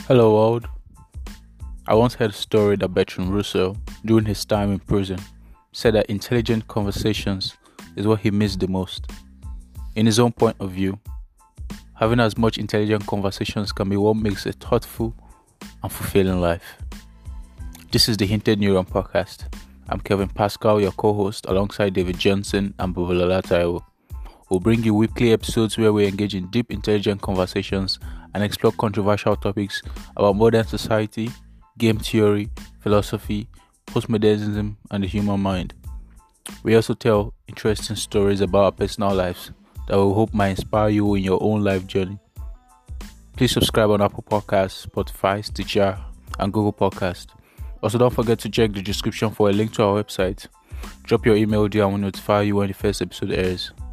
Hello world. I once heard a story that Bertrand Russell, during his time in prison, said that intelligent conversations is what he missed the most. In his own point of view, having as much intelligent conversations can be what makes a thoughtful and fulfilling life. This is the Hinted Neuron Podcast. I'm Kevin Pascal, your co-host, alongside David Johnson and Bubalola Taiwo. We'll bring you weekly episodes where we engage in deep, intelligent conversations and explore controversial topics about modern society, game theory, philosophy, postmodernism, and the human mind. We also tell interesting stories about our personal lives that we hope might inspire you in your own life journey. Please subscribe on Apple Podcasts, Spotify, Stitcher, and Google Podcasts. Also, don't forget to check the description for a link to our website. Drop your email there and we'll notify you when the first episode airs.